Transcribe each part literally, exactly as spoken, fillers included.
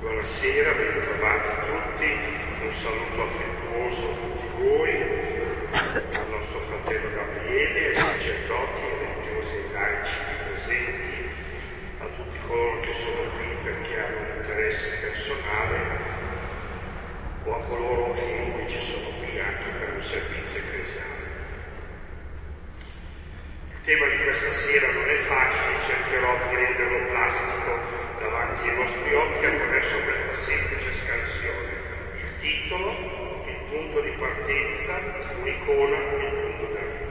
Buonasera, ben trovati tutti, un saluto affettuoso a tutti voi, al nostro fratello Gabriele, ai sacerdoti, ai religiosi e ai laici qui presenti, a tutti coloro che sono qui perché hanno un interesse personale o a coloro che invece sono qui anche per un servizio ecclesiale. Il tema di questa sera non è facile, cercherò di renderlo plastico davanti ai vostri occhi attraverso questa semplice scansione. Il titolo, il punto di partenza, un'icona e il punto d'arrivo.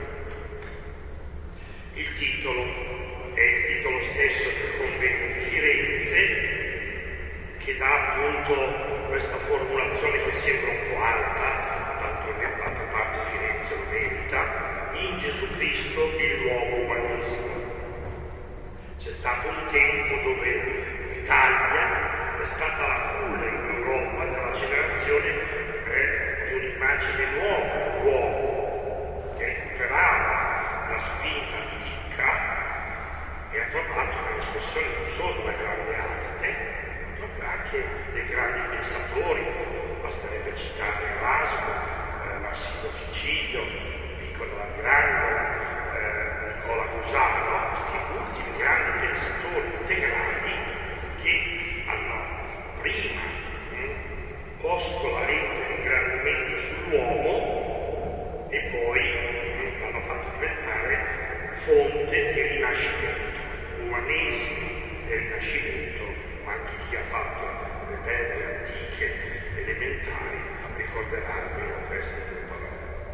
Il titolo è il titolo stesso del convento di Firenze, che dà appunto questa formulazione che sembra un po' alta, tanto d'altra parte Firenze lo merita, in Gesù Cristo il nuovo umanesimo. C'è stato un tempo dove l'Italia è stata la culla in Europa della generazione eh, di un'immagine nuova, l'uomo, che recuperava la spinta antica e ha trovato nell'espressione non solo della grande arte, ma proprio anche dei grandi pensatori. Basterebbe citare Erasmo, eh, Massimo Ficilio, Nicola la Grande, eh, Nicola Cusano, questi ultimi grandi pensatori integrali che hanno prima mh, posto la lente di ingrandimento sull'uomo e poi mh, l'hanno fatto diventare fonte di rinascimento, umanesimo del rinascimento, ma anche chi ha fatto le belle antiche elementari ricorderà almeno queste due parole.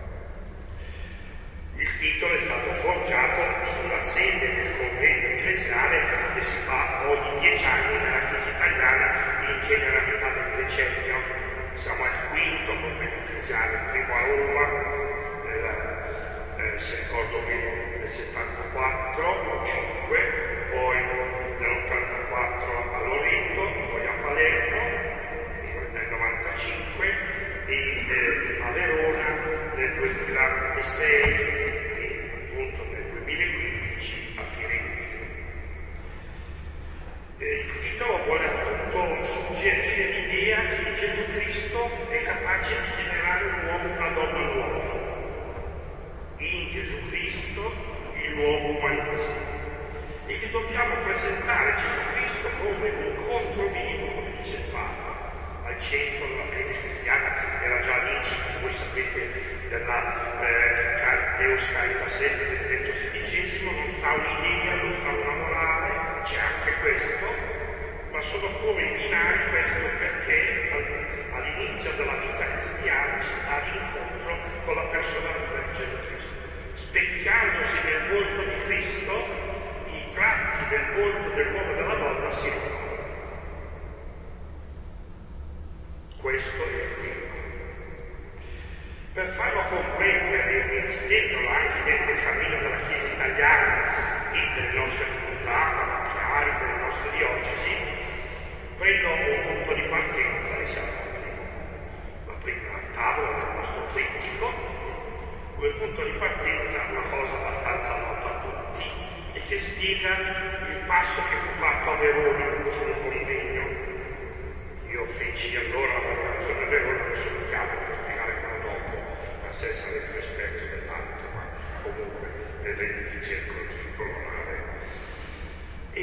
Il titolo è stato forgiato sulla sede del convegno ecclesiale che si fa ogni dieci anni nella Chiesa italiana, in genere a metà del decennio. Siamo al quinto convegno ecclesiale, il primo a Roma, nel, eh, se ricordo bene, nel settantaquattro, cinque, poi nell'ottantaquattro a Loreto, poi a Palermo, nel novantacinque, e eh, a Verona nel duemilasei. duemilaquindici a Firenze. Eh, il titolo vuole appunto suggerire l'idea che Gesù Cristo è capace di generare un uomo, una donna nuova. In Gesù Cristo il nuovo umanesimo. E che dobbiamo presentare Gesù Cristo come un controvivo, come dice il Papa, al centro della fede cristiana. Era già all'inizio, voi sapete, della eh, Deus Caritas Est del Benedetto sedicesimo, non sta un'idea, non sta una morale, c'è anche questo, ma sono come i binari questo perché all'inizio della vita cristiana ci sta l'incontro con la personalità di Gesù Cristo. Specchiandosi nel volto di Cristo, i tratti del volto dell'uomo e della donna si rinnovano. Questo è il tema. Per farlo comprendere e distenderlo anche dentro il cammino della Chiesa italiana e delle nostre comunità parrocchiali, delle nostre diocesi, prendo un punto di partenza e siamo al primo. La prima tavola del nostro trittico, come punto di partenza una cosa abbastanza nota a tutti e che spiega il passo che fu fatto a Verona nell'ultimo convegno. Io feci allora la relazione a Verona, adesso mi chiamo per spiegare quello dopo, per sé sarete l'esperto dell'altro, ma comunque vedete che cerco di provare. E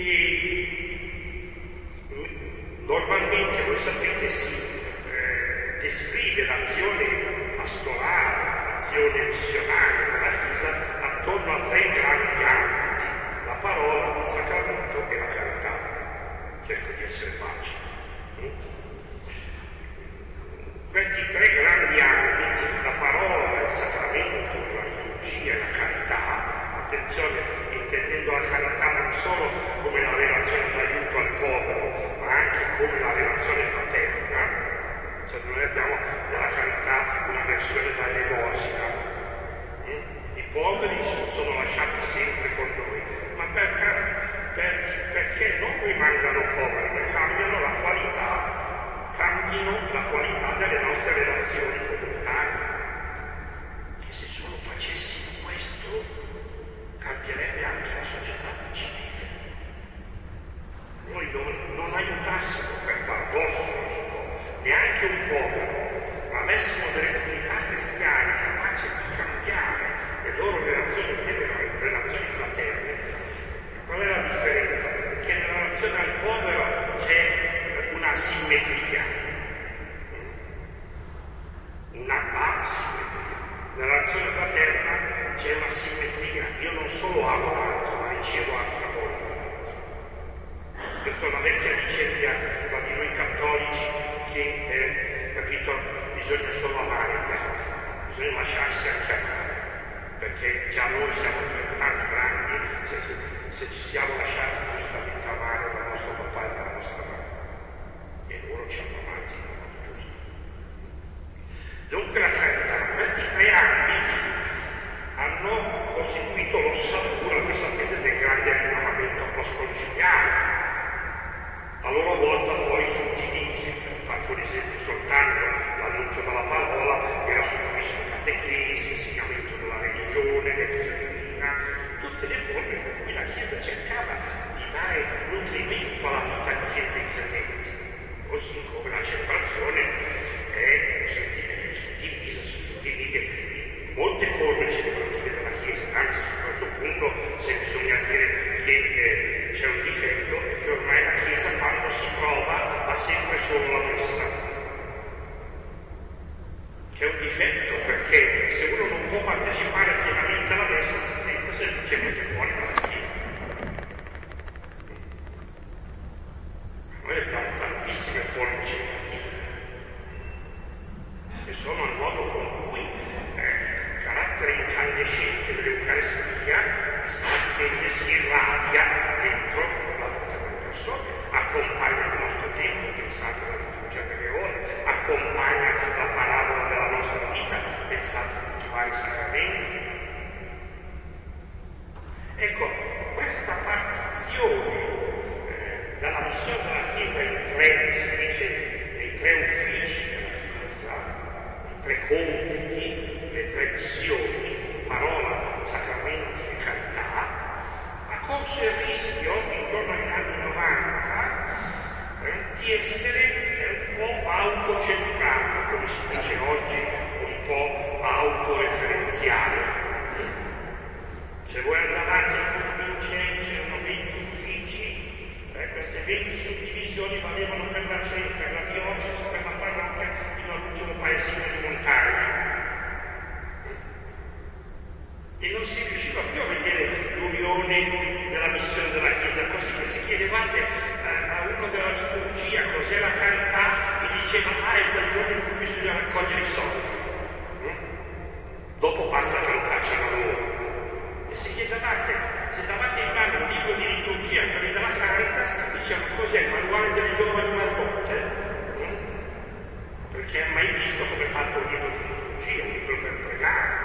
normalmente, voi sapete, si eh, descrive l'azione pastorale, l'azione missionaria della Chiesa attorno a tre grandi ambiti: la parola, il sacramento e la carità. Cerco di essere facile. Questi tre grandi ambiti, la parola, il sacramento, la liturgia e la carità, attenzione, intendendo la carità non solo come la relazione d'aiuto al povero, ma anche come la relazione fraterna. Cioè noi abbiamo nella carità una versione da elemosina. I poveri si sono lasciati sempre con noi, ma perché, perché, perché non rimangano poveri, ma cambiano la qualità cambino la qualità delle nostre relazioni comunitarie. Che se solo facessimo questo, cambierebbe anche la società civile. Noi non, non aiutassimo, per paradosso, simmetria, una asimmetria. Nella relazione fraterna c'è una simmetria. Io non solo amo l'altro, ma ricevo anche amore dall'altro. Questa è una vecchia diceria tra di noi cattolici che, eh, capito, bisogna solo amare gli altri, bisogna lasciarsi anche amare, perché già noi siamo diventati grandi se, se, se ci siamo lasciati giustamente amare dal nostro papà e dalla nostra mamma, e loro ci hanno amati in modo giusto. Dunque la Trinità, questi tre ambiti hanno costituito l'ossatura, come sapete, del grande rinnovamento post-conciliare. A loro volta poi suddivisi, faccio un esempio soltanto, l'annuncio della parola era suddiviso in catechesi, insegnamento della religione, lettura divina, tutte le forme con cui la Chiesa cercava di dare nutrimento alla vita di fede dei credenti, così come la celebrazione è suddivisa, si suddivide in molte forme celebrative della Chiesa. Anzi, su questo punto, se bisogna dire che eh, c'è un difetto, è che ormai la Chiesa, quando si trova, fa sempre solo la messa. C'è un difetto, perché se uno non può partecipare pienamente alla messa, si sente semplicemente fuori dalla Chiesa. Noi abbiamo tantissime forme celebrative, che sono il modo con cui eh, il carattere incandescente dell'Eucaristia si estende, si irradia dentro la vita delle persone, accompagna il nostro tempo, pensate alla liturgia delle ore, accompagna la parabola della nostra vita, pensate a tutti i vari sacramenti. Ecco, questa partizione eh, dalla missione della Chiesa in tre, si dice, nei tre uffici della Chiesa, i tre compiti, le tre missioni, parola, sacramenti e carità, ha corso il rischio, intorno agli anni novanta, eh, di essere eh, un po' autocentrato, come si dice oggi, un po' autoreferenziale. Se voi andavate giù in provincia, c'erano venti uffici, eh, queste venti suddivisioni valevano per la C E I, per la diocesi, per la parrocchia, fino all'ultimo paesino di montagna. E non si riusciva più a vedere l'unione della missione della Chiesa, così che se chiedevate eh, a uno della liturgia cos'è la carità, vi diceva ah, è quel giorno in cui bisogna raccogliere i soldi. Mm? Dopo basta che lo facciano loro. E se gli davate, se davate in mano un libro di liturgia, quelli della Caritas, dicevano cos'è il manuale delle giovani marmotte? Mm? Perché ha mai visto come è fatto un libro di liturgia, un libro per pregare.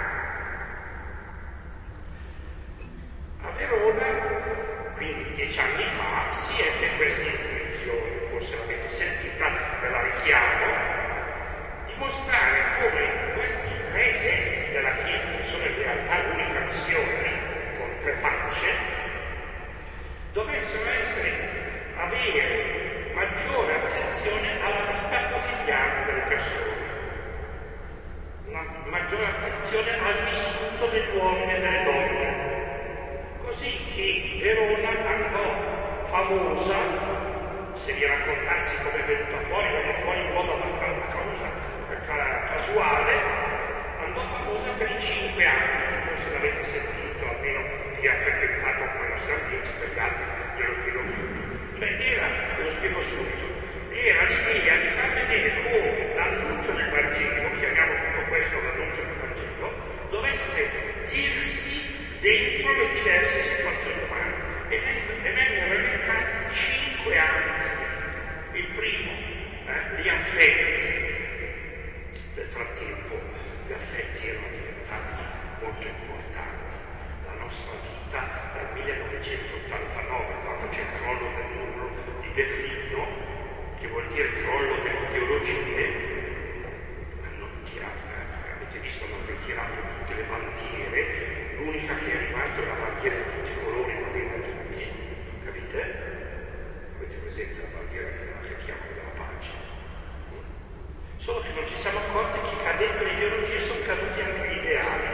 A Verona, quindi dieci anni fa, si ebbe questa intuizione, forse l'avete sentita, ve la richiamo, di mostrare come questi tre gesti della Chiesa, che sono in realtà l'unica missione, con tre facce, dovessero essere, avere maggiore attenzione alla vita quotidiana delle persone, una maggiore attenzione al vissuto degli uomini e delle donne. Così che Verona andò famosa, se vi raccontassi come è venuta fuori, venne fuori in modo abbastanza causa, casuale, andò famosa per i cinque ambiti, forse l'avete sentito, almeno chi ha frequentato un po' i nostri ambienti, per gli altri glielo spiego subito. Cioè era, ve lo spiego subito, era l'idea di far vedere come l'annuncio del Vangelo, chiamiamo tutto questo l'annuncio del Vangelo, dovesse dirsi dentro le diverse situazioni umane, e vennero elencati cinque ambiti di vita. Il primo, eh, gli affetti. Nel frattempo gli affetti erano diventati molto importanti. La nostra vita dal millenovecentottantanove, quando c'è il crollo del muro di Berlino, che vuol dire il crollo delle ideologie, hanno tirato, eh, avete visto, hanno ritirato tutte le bandiere. L'unica che è rimasta è la bandiera di tutti i colori, va bene a tutti, capite? Avete presente la bandiera che chiamano della pace? Solo che non ci siamo accorti che cadendo le ideologie sono caduti anche gli ideali.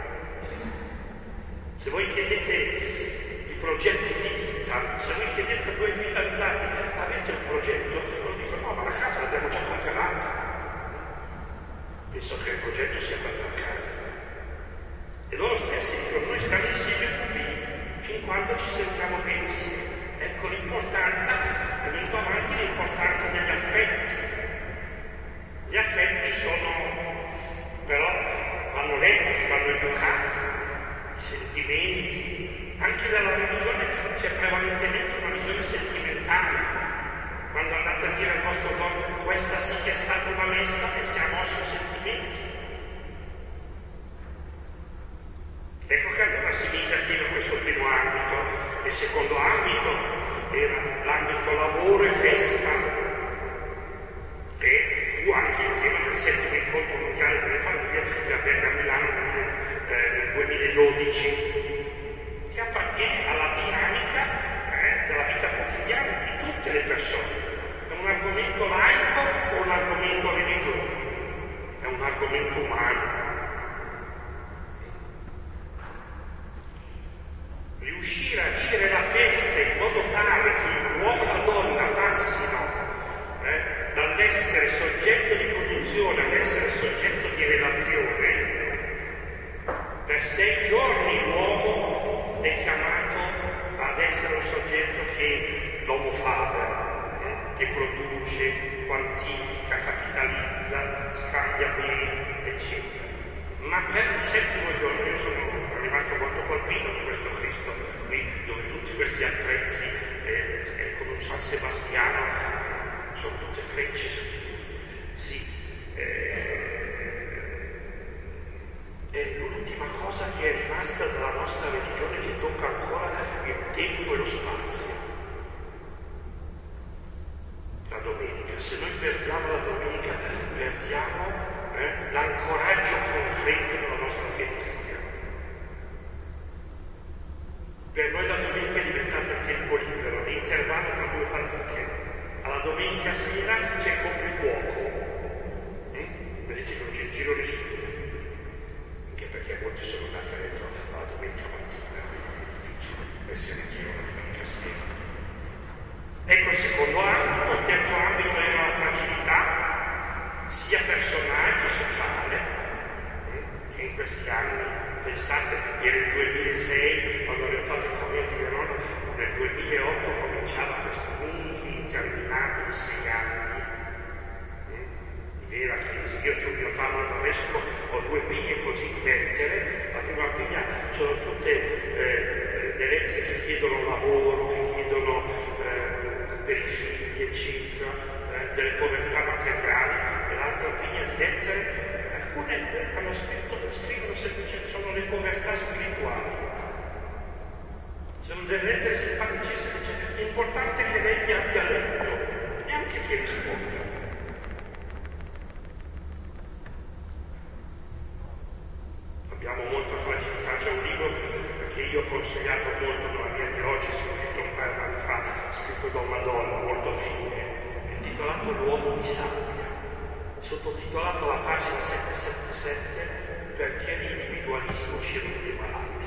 Se voi chiedete i progetti di vita, se voi chiedete a due fidanzati avete un progetto, loro dicono no, ma la sia stata una messa che sia mosso sentimenti. Ecco che allora si mise attivo questo primo ambito. Il secondo ambito era l'ambito lavoro e festa, che fu anche il tema del settimo incontro mondiale delle famiglie che avvenne a Milano nel, eh, nel duemiladodici, che appartiene alla dinamica eh, della vita quotidiana di tutte le persone. È un argomento laico o un argomento religioso? È un argomento umano. Riuscire a vivere la festa in modo tale che l'uomo e la donna passino eh, dall'essere soggetto di produzione all'essere soggetto di relazione, per sei giorni l'uomo è chiamato ad essere un soggetto che l'homo faber, eh, che produce, quantifica, capitalizza, scambia beni, eccetera. Ma per il settimo giorno io sono rimasto molto colpito da questo Cristo qui, dove tutti questi attrezzi, eh, eh, come un San Sebastiano, sono tutte frecce su di lui. Sì, eh, è l'ultima cosa che è rimasta dalla nostra religione che tocca ancora il tempo e lo spazio. La domenica, se noi perdiamo la domenica, perdiamo Eh, l'ancoraggio concreto della nostra fede cristiana. Per noi la domenica è diventata il tempo libero, l'intervallo tra due fatiche. Alla domenica sera c'è il coprifuoco. Mm? Vedete che non c'è in giro nessuno, anche perché molti sono andati a letto alla domenica mattina, è difficile essere in giro la domenica sera. Ecco il secondo ambito. Il terzo ambito era la fragilità, sia personale che sociale, che in questi anni, pensate, era il duemilasei, quando abbiamo fatto il Convegno di Verona, nel duemilaotto cominciava questi lunghi, interminabili sei anni di vera crisi. Io sul mio tavolo d'arresto ho due pigne così di lettere. La prima pigna sono tutte eh, le lettere che chiedono lavoro, che chiedono eh, per i figli, eccetera, eh, delle povertà materiali. L'altra pigna di lettere, alcune hanno scritto, scrivono semplicemente, sono le povertà spirituali. Sono delle lettere simpaticissime, dice, l'importante è che lei mi abbia letto, neanche che risponda. Abbiamo molta fragilità, c'è un libro che io ho consigliato molto nella mia diocesi, è uscito un paio di anni fa, scritto da una donna molto fine, intitolato L'uomo di sabbia, sottotitolato alla pagina settecentosettantasette perché l'individualismo ci rende malati.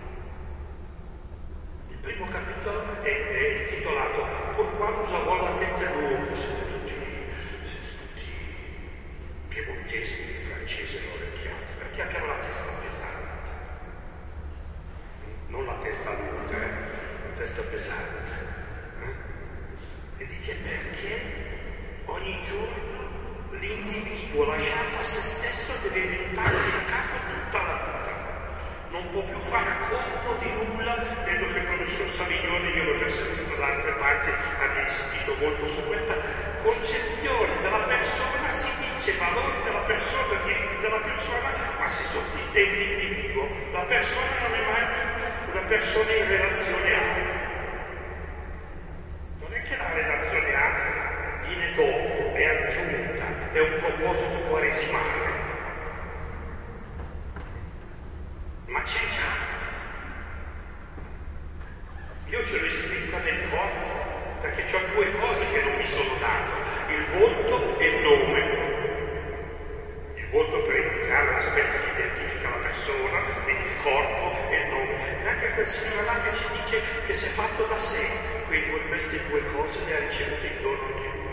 Il primo capitolo è, è intitolato Pourquoi nous avons la tête lourde? Siete tutti, siete tutti piemontesi, francesi e orecchiati, perché abbiamo la testa pesante, non la testa lunga, eh? La testa pesante. Eh? E dice perché ogni giorno l'individuo lasciato a se stesso deve diventare in capo tutta la vita. Non può più fare conto di nulla. Credo che il professor Savignoni, io l'ho già sentito da altre parti, abbia insistito molto su questa concezione della persona. Si dice valori della persona, diritti della persona, ma si sottintende l'individuo. La persona non è mai una persona in relazione a. Non è che la relazione a viene dopo, è aggiunta, è un proposito quaresimale. Ma c'è già. Io ce l'ho iscritta nel corpo, perché ho due cose che non mi sono dato, il volto e il nome. Il volto per indicare l'aspetto che identifica la persona, quindi il corpo e il nome. E anche quel signore là che ci dice che si è fatto da sé, quei due, queste due cose le ha ricevute in dono di lui.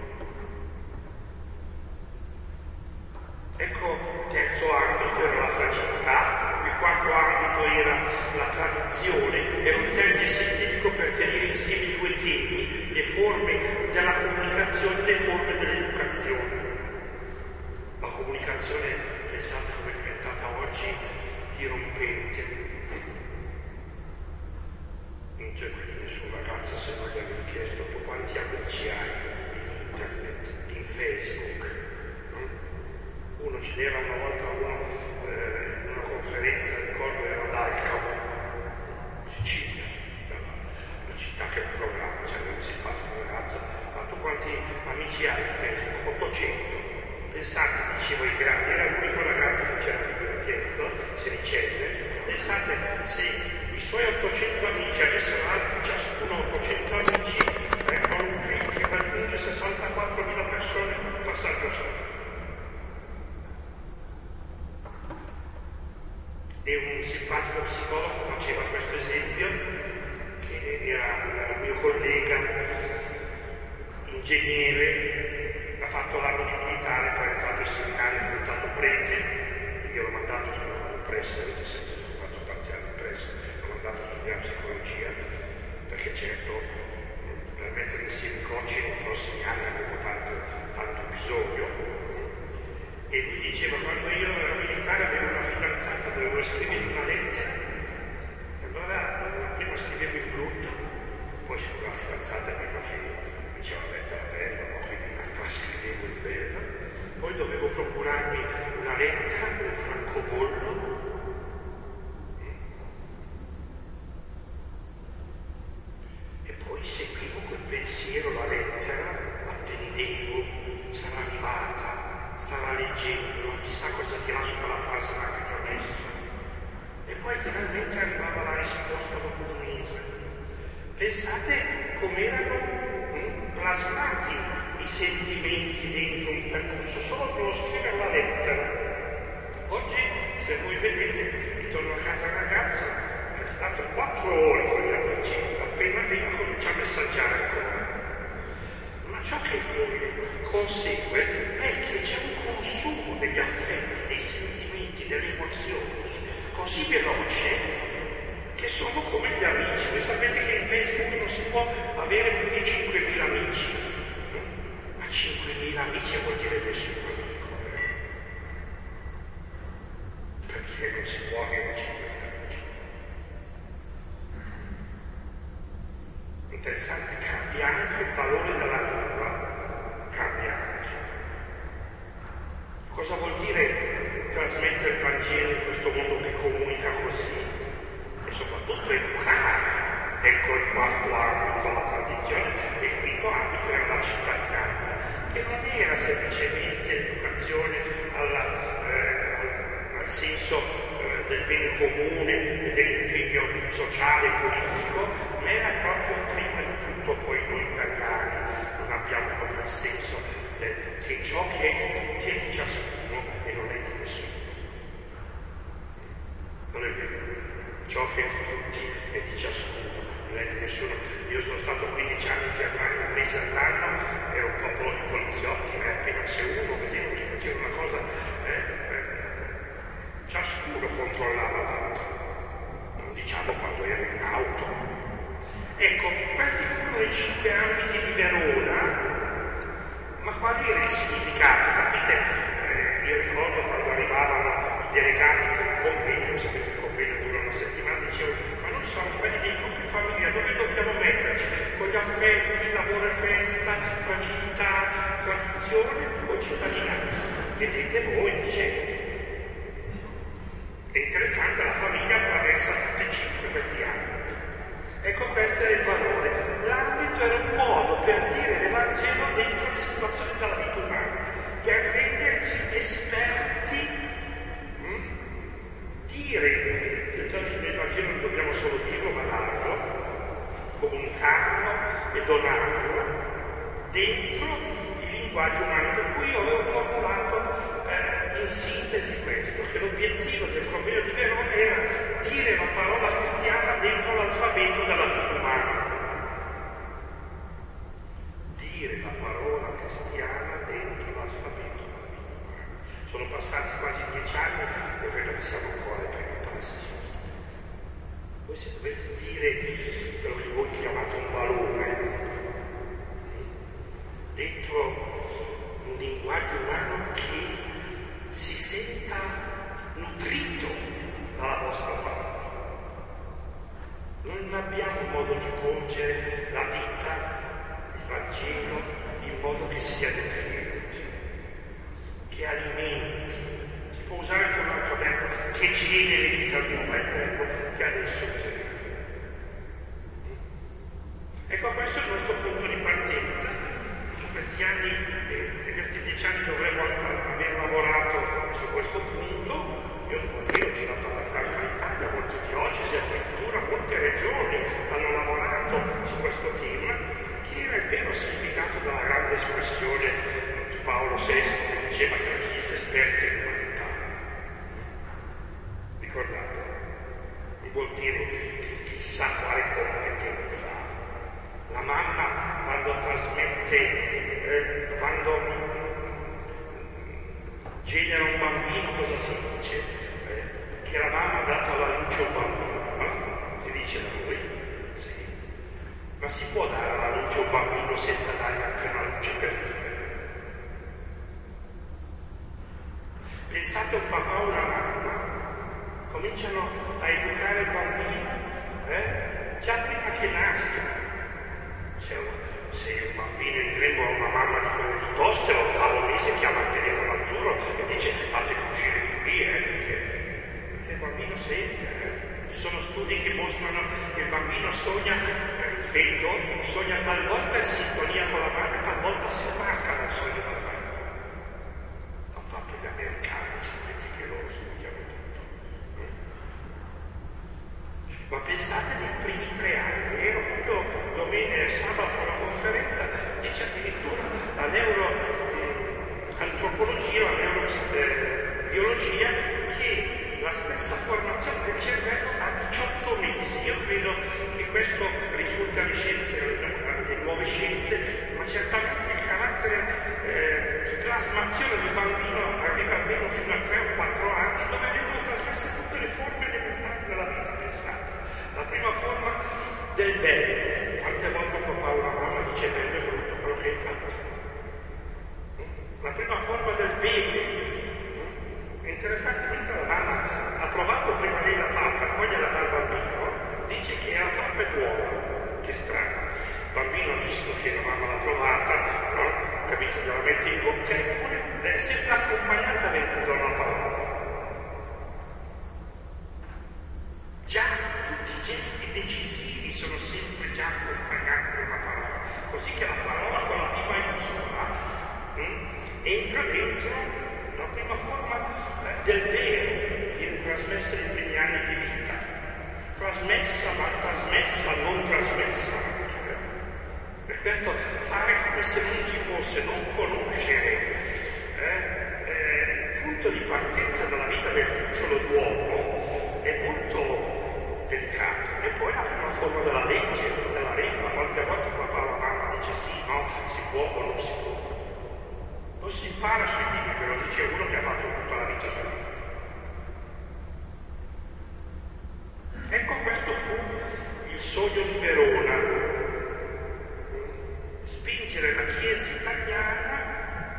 Ecco, il terzo ambito era la fragilità, il quarto ambito era la tradizione, era un termine scientifico per tenere insieme i due temi, le forme della comunicazione e le forme dell'educazione. La comunicazione, pensate come è diventata oggi, dirompente. Non c'è qui nessun ragazzo se non gli avevi chiesto tu quanti amici hai in internet, in Facebook. Ce n'era una volta uno eh, in una conferenza, ricordo era ad Alcamo, Sicilia, una città che è un programma, c'era un simpatico ragazzo, ha fatto quanti amici ha in Facebook? ottocento. Pensate, dicevo i grandi, era l'unico ragazzo che c'era che mi ha chiesto se riceve. Pensate, se i suoi ottocento amici avessero altri ciascuno ottocento amici, eh, con un click che raggiunge sessantaquattromila persone con un passaggio solo. E un simpatico psicologo faceva questo esempio, che era un mio collega, ingegnere, ha fatto l'anno di militare, poi ha fatto il seminario, è diventato prete, io l'ho mandato a studiare presso, avete sentito, ho fatto tanti anni presso, l'ho mandato a studiare psicologia, perché certo, per mettere insieme i coaching nei prossimi anni avevo tanto, tanto bisogno. E lui diceva, quando io ero militare avevo una fidanzata, dovevo scrivere una lettera, allora prima scrivevo in brutto, poi se la fidanzata mi diceva una lettera bella, no? Quindi la scrivevo in bella, poi dovevo procurarmi una lettera, un francobollo, e poi seguivo col pensiero la lettera, attendevo, sarà arrivata, stava leggendo, chissà cosa dirà su quella frase che ho messo. E poi finalmente arrivava la risposta dopo un mese. Pensate com'erano mh, plasmati i sentimenti dentro un percorso, solo per lo scrivere la lettera. Oggi, se voi vedete, ritorno a casa ragazzo, è stato quattro ore con gli amici, appena arriva comincia a messaggiare ancora. Ma ciò che consegue è che c'è un consumo degli affetti, dei sentimenti, delle emozioni così veloce che sono come gli amici. Voi sapete che in Facebook non si può avere più di cinquemila amici, ma cinquemila amici vuol dire nessuno amico, perché non si può avere cinquemila amici. Interessante, cambia anche il valore della lingua, cambia anche. Cosa vuol dire trasmettere il Vangelo in questo mondo che comunica così? E soprattutto educare. Ecco il quarto ambito, la tradizione, e il quinto ambito era la cittadinanza, che non era semplicemente l'educazione alla, eh, al senso eh, del bene comune e dell'impegno sociale e politico, ma era proprio prima di tutto, poi noi italiani non abbiamo proprio il senso del, che ciò che è di tutti è di ciascuno e non è di nessuno. Non è vero? Ciò che è di tutti è di ciascuno, non è di nessuno. Io sono stato quindici anni in Germania, un mese all'anno, ero un popolo di poliziotti, e appena c'è uno, vedevo che faceva una cosa, eh, eh, ciascuno controllava l'altro, non diciamo quando ero in auto. Ecco, questi furono i cinque ambiti di Verona, ma qual era il significato? Capite? Eh, io ricordo quando arrivavano i delegati per il convegno, sapete il convegno dura una settimana, dicevo, ma noi siamo quelli dei gruppi famiglia, dove dobbiamo metterci? Con gli affetti, lavoro e festa, fragilità, tradizione o cittadinanza? Vedete voi, dicevo. È interessante, la famiglia attraversa tutti e cinque questi ambiti. Ecco, questo era il valore. L'ambito era un modo per dire l'Evangelo dentro le situazioni della vita umana, per renderci esperti. Hm? Dire, l'Evangelo non dobbiamo solo dirlo, ma darlo, comunicarlo e donarlo dentro il linguaggio umano. Per cui io avevo formulato eh, in sintesi questo, che l'obiettivo del convegno di Verona era dire la parola cristiana dentro l'alfabeto della vita umana. Dire la parola cristiana dentro l'alfabeto della vita umana. Sono passati quasi dieci anni e credo che siamo ancora ai primi passi. Voi se dovete dire quello che voi chiamate un valore dentro un linguaggio umano che si senta nutrito dalla vostra parola. Non abbiamo modo di porgere la vita, il Vangelo, in modo che sia nutriente, che alimenti che genere vita nuova è il verbo che adesso useremo. Ecco, questo è il nostro punto di partenza. In questi anni, eh, in questi dieci anni dovremmo aver lavorato su questo punto. Io, io ho girato abbastanza l'Italia, molti diocesi, addirittura molte regioni hanno lavorato su questo tema, che era il vero significato della grande espressione di Paolo sesto, che diceva che la Chiesa è esperta in umanità. Ricordate? Non vuol dire chissà quale competenza. La mamma quando trasmette, eh, quando genera un bambino, cosa si dice? Eh, che la mamma ha dato alla luce un bambino, no? Si dice da noi? Sì. Ma si può dare alla luce un bambino senza dargli anche una luce per vivere? Pensate a un papà o una mamma, cominciano a educare il bambino, eh, già prima che nasca. Se un bambino in grembo ha una mamma di quelle di toste, all'ottavo mese chiama il telefono azzurro e dice fate uscire di qui, eh, perché, perché il bambino sente. Eh. Ci sono studi che mostrano che il bambino sogna, eh, il feto, sogna talvolta in sintonia con la madre, talvolta si stacca dal sogno della madre. Hanno fatto gli americani, sapete che loro studiano tutto. Ma pensate nei primi tre anni, ero venuto domenica e sabato a una conferenza, dice addirittura la neuroantropologia, la neurobiologia, che la stessa formazione del cervello a diciotto mesi. Io credo che questo risulta alle scienze, alle nuove scienze, ma certamente il carattere eh, di plasmazione del bambino arriva almeno fino a tre o quattro anni, dove vengono trasmesse tutte le forme elementari della vita, pensate. La prima forma del bene. Quante volte un papà o una mamma dice bello e brutto quello che hai fatto? La prima forma del bene. È interessante, mentre la mamma ha provato prima lei la pappa, poi gliela dà al bambino, dice che la pappa è buona. Che strano. Il bambino ha visto che la mamma l'ha provata, no? Capito? Gliela mette in bocca, eppure è sempre accompagnata mentre dà una parola. Già tutti i gesti decisivi sono sempre già accompagnati da una parola, così che la parola con la P maiuscola hm, entra dentro la prima forma eh, del vero, viene trasmessa nei primi anni di vita, trasmessa ma trasmessa, non trasmessa. Per questo fare come se non ci fosse, non conoscere eh, eh, il punto di partenza della vita del cucciolo d'uomo è molto delicato. E poi la prima forma della legge, della regola, molte volte papà o la mamma dice sì, no, si può o non si può. Non si impara sui libri, lo dice uno che ha fatto tutta la vita sui libri. Ecco, questo fu il sogno di Verona. Spingere la Chiesa italiana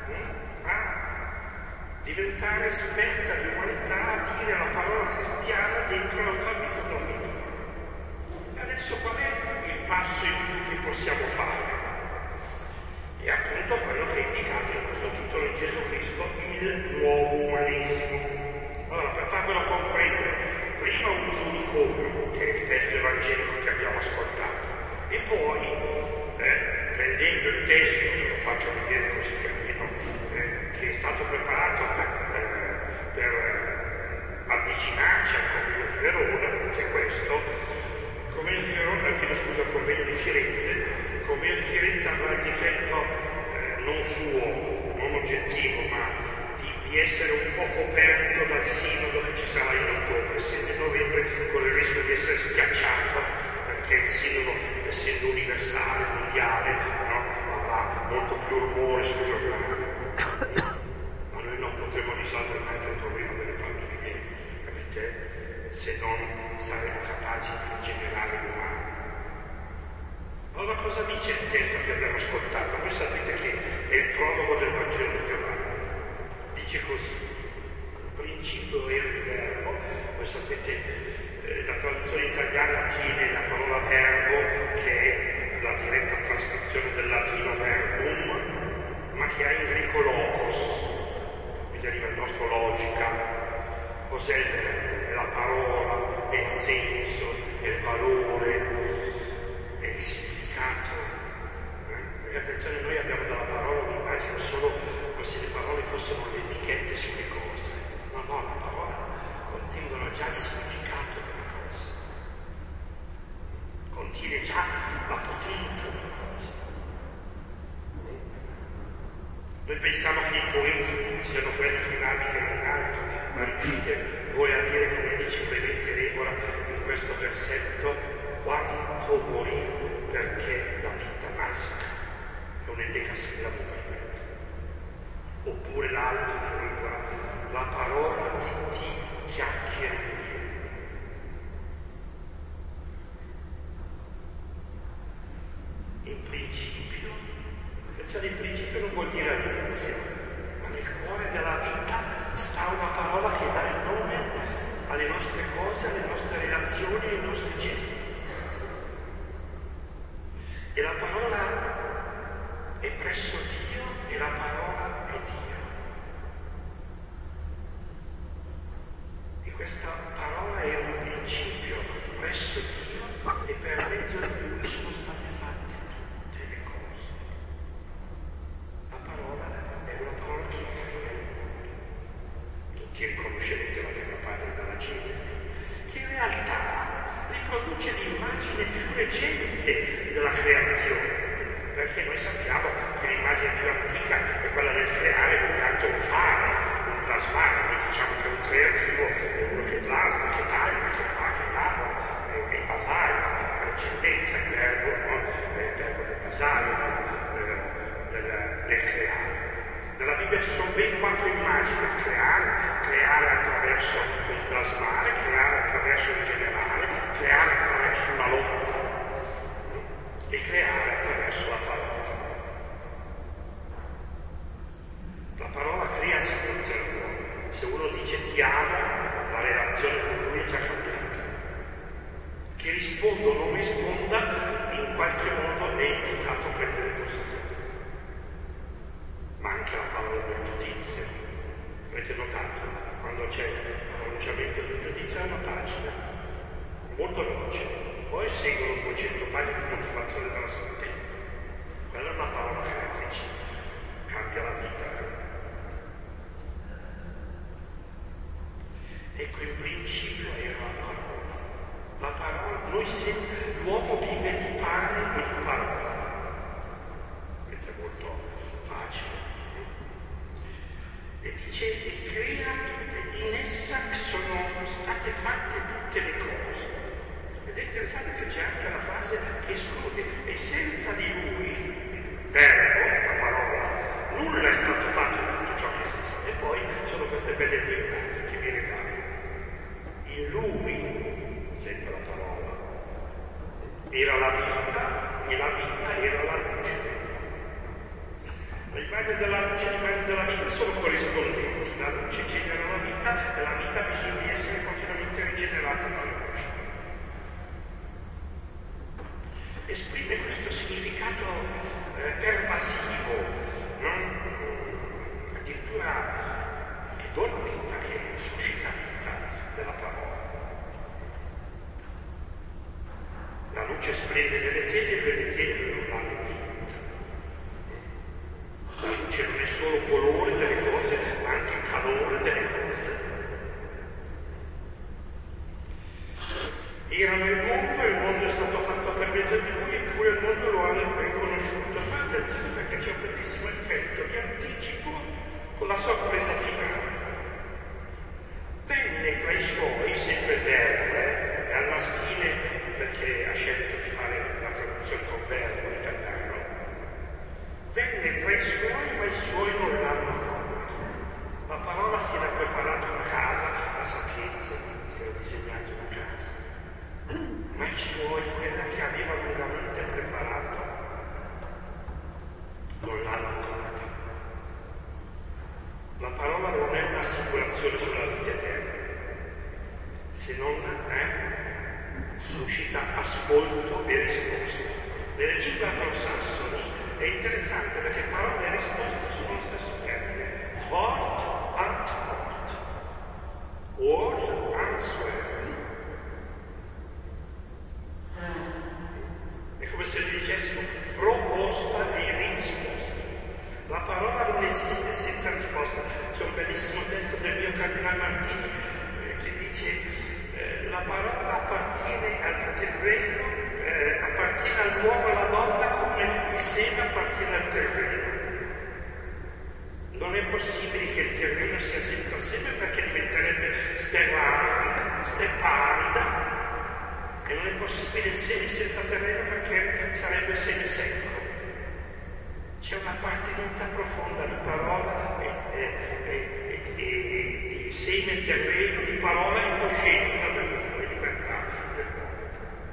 a diventare esperta di umanità, a dire la parola cristiana dentro l'alfabeto dominico. E adesso qual è il passo in più che possiamo fare? È appunto quello che è indicato in questo titolo in Gesù Cristo, il nuovo umanesimo. Allora, per farvelo comprendere, prima uso un icono, che è il testo evangelico che abbiamo ascoltato, e poi, eh, prendendo il testo, ve lo faccio vedere così che almeno eh, che è stato preparato per, per, per eh, avvicinarci al Convegno di Verona, che è questo, il Convegno di Verona, chiedo scusa, il Convegno di Firenze, il Convegno di Firenze avrà il difetto eh, non suo, non oggettivo, ma di, di essere un po' coperto dal sinodo che ci sarà in ottobre, se di novembre, con il rischio di essere schiacciato, perché il sinodo, essendo universale, mondiale, no, avrà molto più rumore sui giornali. Ma noi non potremo risolvere neanche il problema delle famiglie, capite? Se non saremo capaci di rigenerare l'umano. Allora cosa dice il testo che abbiamo ascoltato? Voi sapete che è il prologo del Vangelo di Giovanni. Dice così: il principio era il verbo. Voi sapete, eh, la traduzione italiana tiene la parola verbo, che è la diretta trascrizione del latino verbum, ma che ha in greco logos, quindi arriva il nostro logica. Cos'è il verbo? Noi pensiamo che i poeti siano quelli che navigano in alto, ma riuscite voi a dire, come dice Clemente Regola in questo versetto, quanto morì perché la vita nasca, è un endecasillabo perfetto. Oppure l'altro di Regola, la parola zittì chiacchiere mie. In principio, cioè in principio non vuol dire all'inizio, ma nel cuore della vita sta una parola che dà il nome alle nostre cose, alle nostre relazioni, ai nostri gesti. E la parola è presso Dio e la parola è Dio. E questa parola è un principio presso Dio e per mezzo di Lui sono state fatte tutte le cose. La parola è una parola che crea il mondo. Tutti riconoscerete la prima pagina della Genesi, che in realtà riproduce l'immagine più recente della creazione, perché noi sappiamo che l'immagine più antica è quella del creare mediante un fare, un plasmare. Noi diciamo che un creativo è uno che plasma, che taglia, che fa, che elabora, è il basario, per eccellenza, il verbo, no? È il verbo del basario, del, del, del creare. Nella Bibbia ci sono ben quattro immagini del creare: creare attraverso il plasmare, creare attraverso il generale, creare attraverso una lotta e creare attraverso la parola. La parola crea situazioni nuove. Se uno dice ti amo, la relazione con lui è già cambiata. Che risponda o non risponda, in qualche modo è invitato a prendere posizione. Ma anche la parola del giudizio. Avete notato? Quando c'è il pronunciamento del giudizio è una pagina molto veloce, poi seguono duecento pagine di motivazione della sentenza. Quella è una parola creatrice, cambia la vita. Ecco, in principio era la parola. La parola, noi sempre, l'uomo vive di pane e di parola. Questo è molto facile. E dice, e crea, in essa sono state fatte tutte le cose. Ed è interessante che c'è anche la frase che esclude, e senza di lui, il verbo, la parola, nulla è stato fatto di tutto ciò che esiste. E poi sono queste belle due frasi che viene fatte. In lui, sempre la parola, era la vita, e la vita era la luce. L'immagine della luce e l'immagine della vita sono corrispondenti. La luce genera la vita e la vita ha bisogno di essere continuamente rigenerata dalla luce. Esprime questo significato eh, pervasivo, no? Addirittura che dona vita, che suscita vita della parola. La luce splende nelle tenebre e le tenebre non hanno vita. La luce non è solo colore delle cose, ma anche calore delle cose. Era nel mondo e il mondo è stato fatto per mezzo di lui, eppure il mondo lo ha riconosciuto. Ma attenzione, perché c'è un bellissimo effetto di anticipo con la sorpresa finale. Venne tra i suoi, sempre verbo, eh, al maschile, perché ha scelto di fare la traduzione con verbo in italiano. Venne tra i suoi, ma i suoi non l'hanno accolto. La parola si era preparata una casa, la sapienza si era disegnata una casa. Ma i suoi, quella che aveva lungamente preparato, non l'hanno accolta. La parola non è un'assicurazione sulla vita eterna, se non eh, suscita ascolto e risposta. Nelle lingue anglosassoni è interessante perché parola e risposta sono lo stesso termine. Wort, Antwort. Word, answer. È come se dicessimo proposta e risposta. La parola non esiste senza risposta. C'è un bellissimo testo del mio Cardinale Martini eh, che dice eh, la parola appartiene al terreno, eh, appartiene all'uomo e alla donna come il seme appartiene al terreno. Non è possibile che il terreno sia senza seme perché diventerebbe steppa arida, steppa arida, e non è possibile il seme senza terreno perché sarebbe seme secco. C'è un'appartenenza profonda di parola e, e, e, e, e seme, terreno, di parola e coscienza del mondo e libertà del mondo.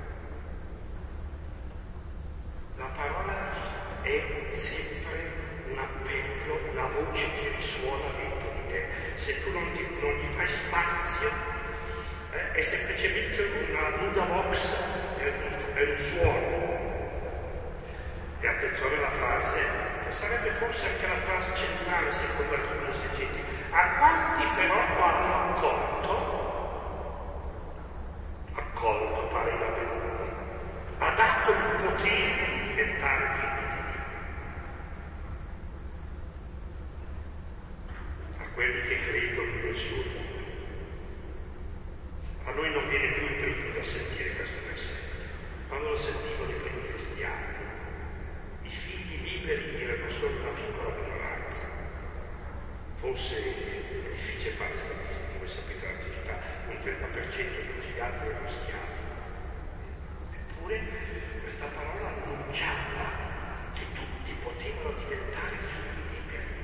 La parola è sempre un appello, una voce che risuona dentro di te. Se tu non, ti, non gli fai spazio, eh, è semplicemente una nuda vox, è un, è un suono. E attenzione alla frase, che sarebbe forse anche la frase centrale secondo alcuni esegeti. A quanti però hanno accolto, accolto pare la venuta, ha dato il potere di diventare figli di Dio. A quelli che credono nel suo nome. A noi non viene più il brivido a sentire questo versetto. Quando lo sentivano i primi cristiani, i figli liberi erano solo una piccola minoranza. Forse è difficile fare statistiche, voi sapete l'antichità, un trenta per cento di tutti gli altri erano schiavi. Eppure questa parola annunciava che tutti potevano diventare figli liberi.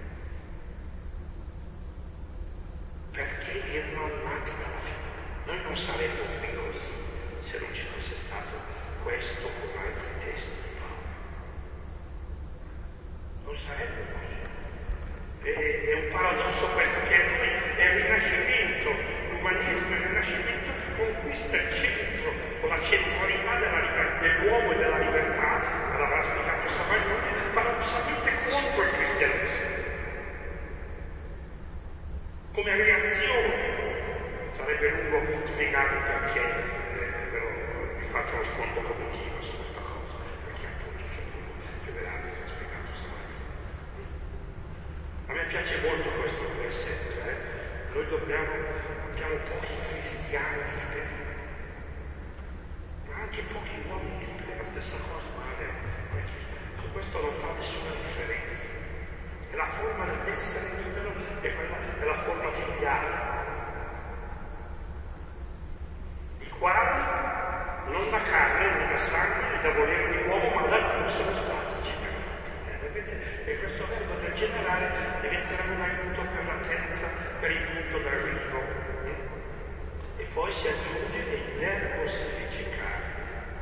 Perché erano animati dalla figlia. Noi non saremmo qui così se non ci fosse stato questo con altri testi di Paolo. Non sarebbe così. È, è un paradosso questo che poi è il Rinascimento, l'umanesimo è il Rinascimento che conquista il centro, con la centralità della liber- dell'uomo e della libertà, ma l'avrà spiegato Savagnoni, paradossalmente contro il cristianesimo. Come reazione, sarebbe lungo spiegarvi perché, eh, però vi faccio uno sconto cognitivo su questa cosa, perché appunto suppongo che verrà spiegato Savagnoni. A me piace molto questo versetto, eh? Noi dobbiamo, abbiamo pochi cristiani liberi, ma anche pochi uomini liberi, la stessa cosa vale, perché su questo non fa nessuna differenza. E la forma dell'essere libero è quella, è la forma filiale, i quali non da carne, né da sangue, né da volere di uomo, ma da Dio sono stati generati. Eh, vedete? E questo verbo del generare diventerà un aiuto per la terza, per il punto d'arrivo. E poi si aggiunge e il verbo si fece carne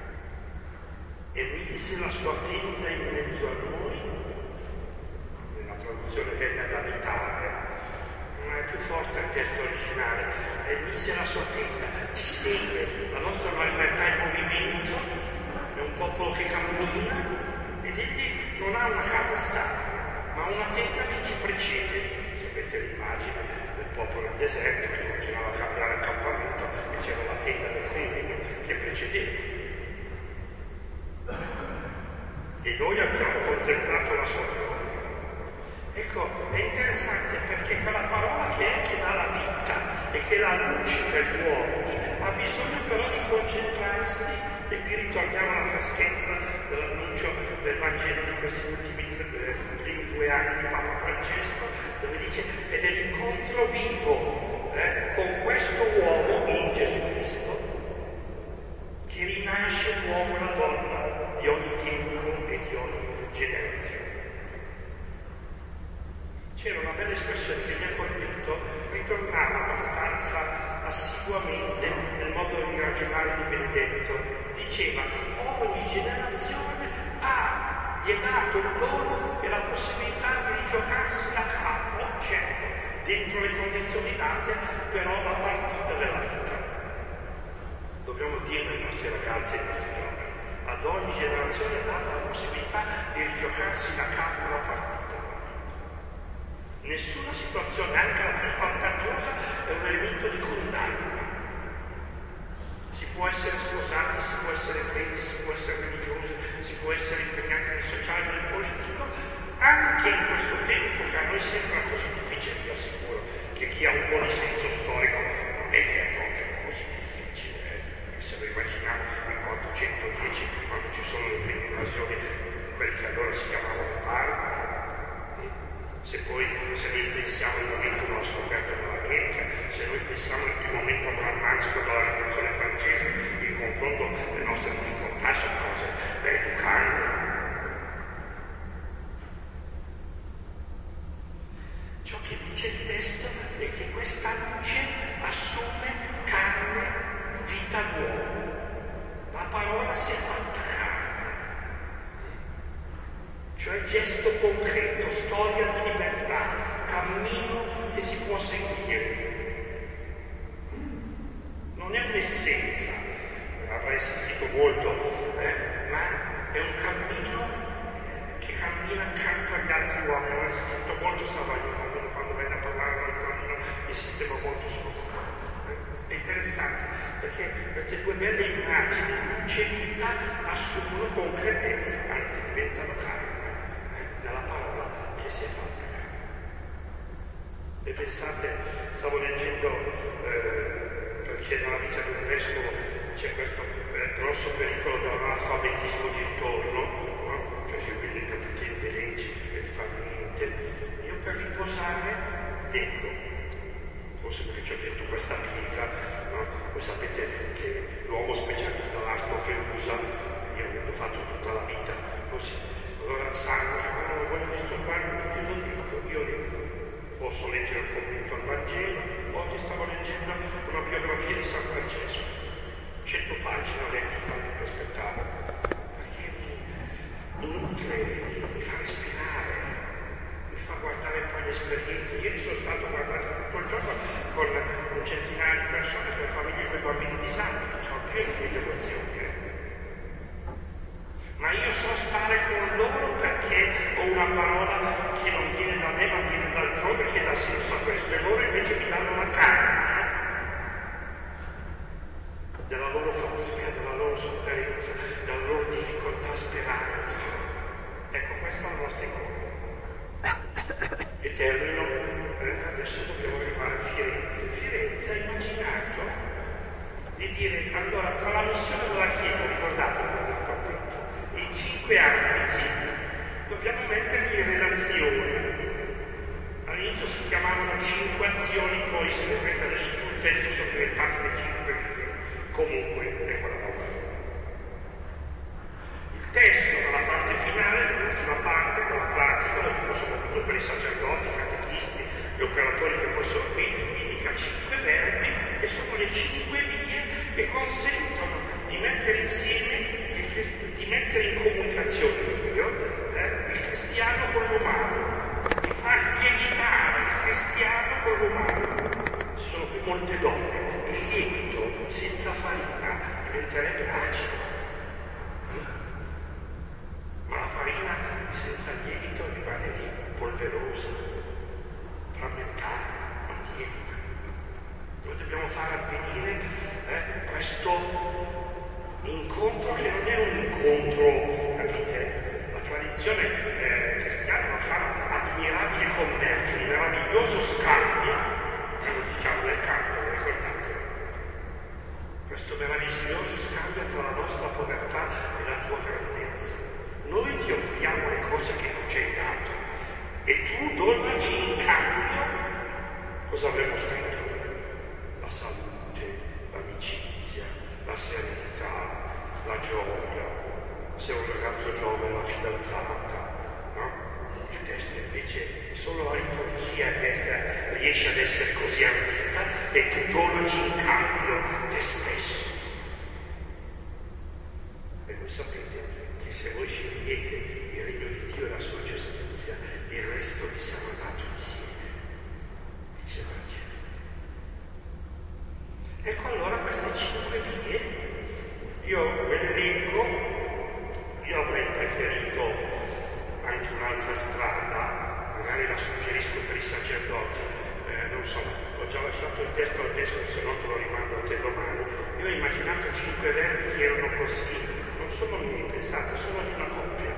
e mise la sua tenda in mezzo a noi. Nella traduzione venne ad abitare, ma è più forte il testo originale, e mise la sua tenda, ci segue, la nostra libertà in movimento, è un popolo che cammina, ed egli non ha una casa stabile, ma una tenda che ci precede. Sapete l'immagine del popolo nel deserto che continuava a cambiare accampamento e c'era la tenda del regno che precedeva. E noi abbiamo contemplato la sua gloria. Ecco, è interessante perché quella parola che è che dà la vita e che la luce per gli uomini ha bisogno però di concentrarsi, e qui ritorniamo alla freschezza dell'annuncio del Vangelo di questi ultimi eh, primi due anni di Papa Francesco, dove dice ed è l'incontro vivo eh, con questo uomo in Gesù Cristo che rinasce l'uomo e la donna di ogni tempo e di ogni generazione. C'era una bella espressione che mi ha colpito, ritornava abbastanza assiduamente nel modo di ragionare di Benedetto. Diceva, ogni generazione ha, gli è dato il dono e la possibilità di rigiocarsi da capo, certo, dentro le condizioni date, però la partita della vita. Dobbiamo dire ai nostri ragazzi e ai nostri giovani, ad ogni generazione è data la possibilità di rigiocarsi da capo la partita. Nessuna situazione, anche la più svantaggiosa, è un elemento di condanna. Si può essere sposati, si può essere preti, si può essere religiosi, si può essere impegnati nel sociale e nel politico, anche in questo tempo che a noi sembra così difficile. Vi assicuro che chi ha un po' di senso storico non è che è proprio così difficile, eh? Se lo immaginiamo in quattrocentodieci, quando ci sono le prime invasioni, quelli che allora si chiamavano barbari, se poi poi se noi pensiamo al momento della scoperta dell'America, se noi pensiamo al momento drammatico della rivoluzione francese, in confronto le nostre difficoltà sono cose da educare. Ciò che dice il testo è che questa luce assume carne, vita d'uomo. La parola si è fatta carne, cioè gesto concreto, storia di libertà, cammino che si può seguire. Non è un'essenza, avrei assistito molto, eh, ma è un cammino che cammina accanto agli altri uomini. Ho assistito molto Savagnino quando venne a parlare l'altro anno, insisteva molto sullo sforzo. È interessante perché queste due belle immagini, luce e vita, assumono concretezza, anzi diventano carne, eh, nella parola che si è fatta carne. E pensate, stavo leggendo, eh, perché nella vita di un vescovo c'è questo eh, grosso pericolo dell'analfabetismo di ritorno, no? Cioè che quindi capite le leggi e di fare niente. Io per riposare leggo, forse perché ci ho detto questa piega, no? Voi sapete che l'uomo specializza l'arco che usa, io l'ho fatto tutta la vita così. Allora sanno che quando non voglio disturbare mi chiudo dentro, io leggo. Posso leggere un commento al Vangelo, oggi stavo leggendo una biografia di San Francesco, cento pagine ho letto, tanto che aspettavo, perché mi, mi nutre, mi, mi fa respirare, mi fa guardare un po' le esperienze. Ieri sono stato guardato tutto il giorno con un centinaio di persone, con famiglie con bambini disabili, sono pieni di devozioni. Ma io so stare con loro perché ho una parola che non viene da me ma viene d'altrove, che dà senso a questo, e loro invece mi danno la carne della loro fatica, della loro sofferenza, della loro difficoltà a sperare. Ecco, questo è il nostro incontro. E termino, eh, adesso dobbiamo arrivare a Firenze. Firenze ha immaginato di dire, allora, tra la missione della Chiesa, ricordate questa partenza, i cinque arbitri, dobbiamo metterli in relazione. All'inizio si chiamavano cinque azioni, poi se vedrete adesso sul testo sono diventate le cinque vie. Comunque è quella roba. Il testo, dalla parte finale, l'ultima parte, quella pratica, lo dico soprattutto per i sacerdoti, i catechisti, gli operatori che poi sono qui, indica cinque verbi e sono le cinque vie che consentono di mettere insieme, di mettere in comunicazione io, eh, il cristiano con l'umano, di far lievitare il cristiano con l'umano. Ci sono qui molte donne, il lievito senza farina diventerebbe acido, ma la farina senza lievito rimane lì, polverosa, frammentare, non lievita. Noi dobbiamo far avvenire eh, questo incontro che non è un incontro, capite? La tradizione eh, cristiana lo chiama admirabile commercio, un meraviglioso scambio, eh, lo diciamo nel canto, lo ricordate? Questo meraviglioso scambio tra la nostra povertà e la tua grandezza. Noi ti offriamo le cose che tu ci hai dato e tu donaci in cambio cosa avremo scritto? La salute, l'amicizia, la serenità, la gioia, se è un ragazzo giovane, la fidanzata, no? Il testo invece solo la liturgia riesce, riesce ad essere così ardita e tu donaci in cambio te stesso. E voi sapete che se voi scegliete il regno di Dio e la sua giustizia, il resto vi sarà dato insieme, dice il Vangelo. Ecco allora queste cinque vie, io ve le leggo, io avrei preferito anche un'altra strada, magari la suggerisco per i sacerdoti, eh, non so, ho già lasciato il testo al vescovo, se no te lo rimando a te domani. Io ho immaginato cinque verbi che erano così, non sono miei, pensate, sono di una coppia,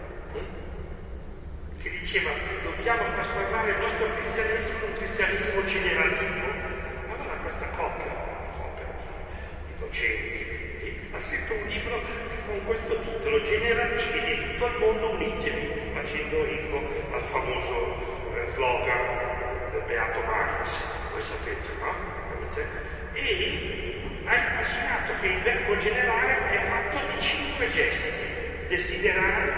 hm? Che diceva, dobbiamo trasformare il nostro cristianesimo in un cristianesimo generativo. Allora questa coppia, coppia di docenti, ha scritto un libro con questo titolo, Generativi di tutto il mondo unitevi, facendo eco al famoso eh, slogan del Beato Marx, voi sapete, no? E ha immaginato che il verbo generare è fatto di cinque gesti: desiderare,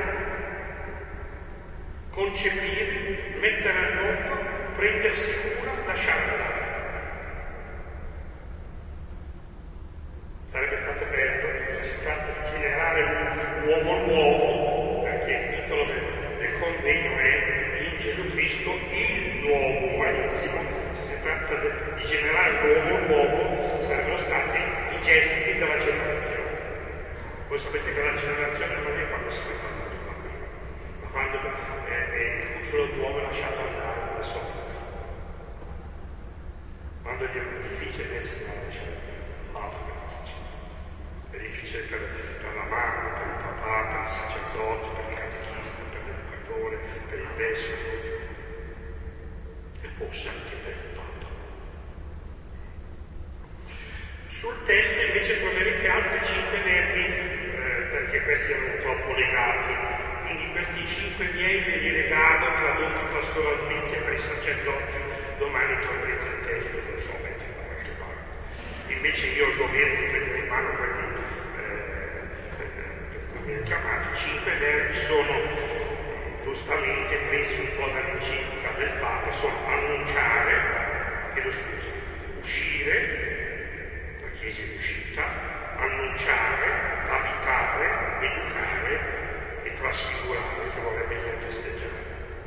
concepire, mettere al mondo, prendersi cura, lasciare andare. Sarebbe stato bello, perché si tratta di generare un uomo nuovo, perché il titolo del, del convegno è In Gesù Cristo il nuovo umanesimo. Se si tratta de, di generare l'uomo nuovo, sarebbero stati i gesti della generazione. Voi sapete che la generazione non è quando si mette al mondo il bambino, ma quando eh, il cucciolo d'uomo è lasciato andare da solo. Quando è difficile essere una lasciare andare. È difficile per, per la mamma, per il papà, per il sacerdote, per il catechista, per l'educatore, per il vescovo e forse anche per il papa. Sul testo invece troverete altri cinque verbi, eh, perché questi erano troppo legati. Quindi questi cinque miei ve li regalo, tradotti pastoralmente per i sacerdoti. Domani troverete il testo, non so, mettere da qualche parte. Invece io ho il dovere di prendere in mano quelli mi ha chiamato. Cinque verbi sono giustamente presi un po' dall'enciclica del Papa, sono annunciare, chiedo scusa, uscire, la Chiesa è uscita, annunciare, abitare, educare e trasfigurare, che vorrebbe dire festeggiare.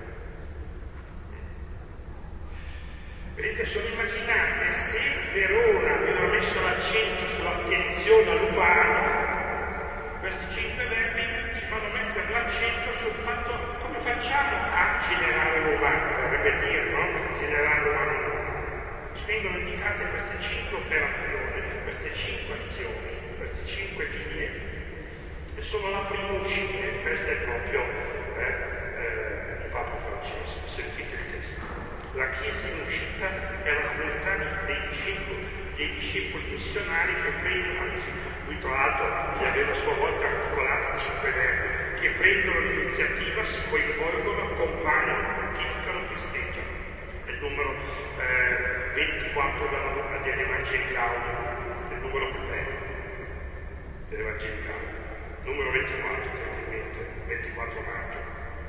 Vedete, sono immaginate, se Verona aveva messo l'accento sull'attenzione all'umano, questi cinque verbi ci fanno mettere l'accento sul fatto come facciamo a generare l'umano, dovrebbe dire, no? Generare l'umano nuovo. Ci vengono indicate queste cinque operazioni, queste cinque azioni, queste cinque vie, e sono la prima uscita. Questo è proprio eh, eh, il Papa Francesco. Sentite il testo. La Chiesa in uscita è la comunità dei discepoli, dei discepoli missionari che prendono, anzi, lui tra l'altro gli aveva a sua volta articolati cinque verbi, che prendono l'iniziativa, si coinvolgono, accompagnano, fruttificano, festeggiano. È il numero eh, ventiquattro della, degli Evangeli Gaudium, è il numero più bello degli Evangeli Gaudium. Numero ventiquattro, praticamente, ventiquattro maggio.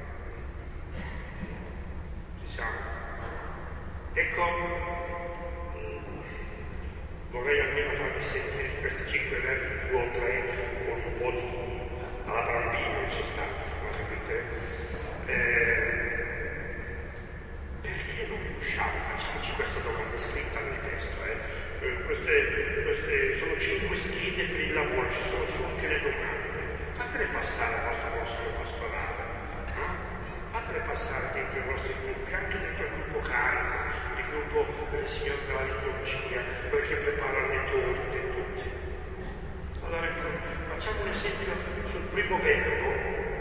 Ci siamo? Ecco, vorrei almeno farvi sentire questi cinque verbi, due o tre, con un po' di alla bambina in sostanza, ma capite? Eh, perché non riusciamo? Facciamoci questa domanda scritta nel testo. Eh? Eh, queste, queste sono cinque schede per il lavoro, ci sono su anche le domande. Fatele passare al vostro consiglio pastorale, no? Fatele passare dentro i vostri gruppi, anche dentro il gruppo Caritas, il gruppo del Signore della liturgia, quelli che preparano le torte, tutti. Allora facciamo un esempio sul primo verbo.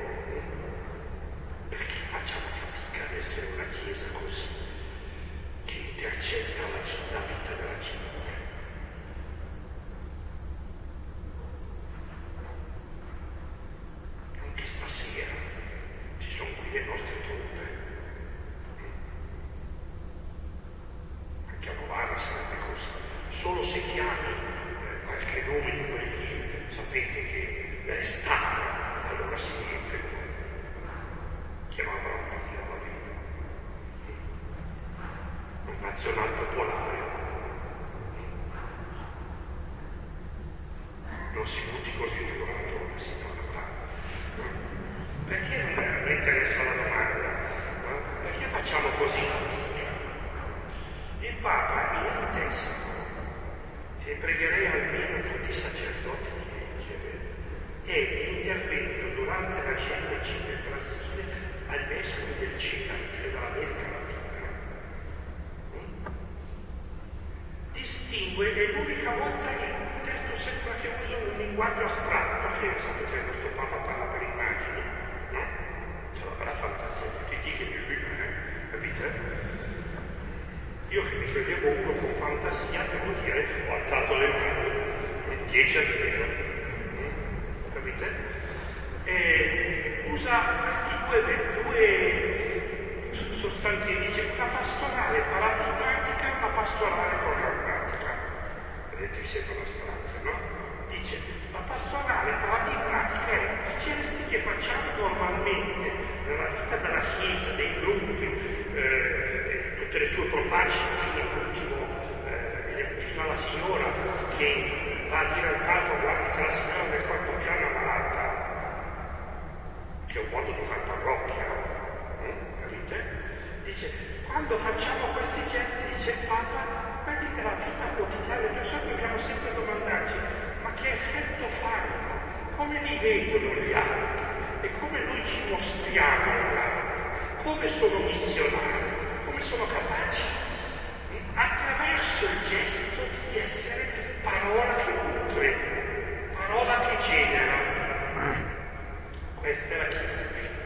Perché facciamo fatica ad essere una Chiesa così, che intercetta la, la vita della Chiesa? Anche stasera ci sono qui le nostre truppe. Anche a Novara sarebbe così. Solo se chiami eh, qualche nome di quelli lì, sapete che restare, allora si riempiono. Chiamavano un partito alla vita. Un nazionale popolare. Non si butti così giù la ragione, si parla. Perché non mi interessa la domanda? No? Perché facciamo così fatica? Il Papa in un testo, che pregherei almeno tutti i sacerdoti di leggere, è l'intervento durante la G M C del Brasile ai vescovi del Cina, cioè dall'America Latina. Distingue, è l'unica volta in cui il testo sembra che usa un linguaggio astratto, che sapete che questo Papa parla per immagini, no? C'è la bella fantasia, tutti dicono che lui non è, capite? Io che mi credevo uno con fantasia, devo dire, ho alzato le mani, dieci a zero, capite? E usa questi due, due sostantivo, dice una pastorale paradigmatica e una pastorale programmatica. Vedete che sembra una stanza, no? Dice la pastorale paradigmatica è i gesti che facciamo normalmente nella vita della Chiesa, dei gruppi, eh, tutte le sue propagine fino all'ultimo, eh, fino alla signora che va a dire al padre guardi che la signora del quarto piano è malata, che è un modo di fare parrocchia, no? Capite? Dice, quando facciamo questi gesti, dice il Papa, quelli della vita quotidiana, le persone dobbiamo sempre domandarci, ma che effetto fanno? Come li vedono gli altri? E come noi ci mostriamo agli altri? Come sono missionari? Come sono capaci? Attraverso il gesto di essere parola che nutre, parola che genera. Questa è la Chiesa in uscita.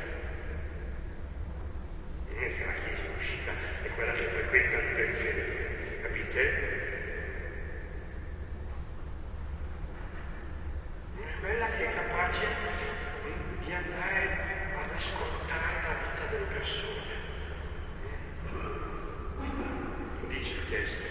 Non è che la Chiesa in uscita è quella che frequenta le periferie, capite? È quella che è capace di andare ad ascoltare la vita delle persone. Dice il testo.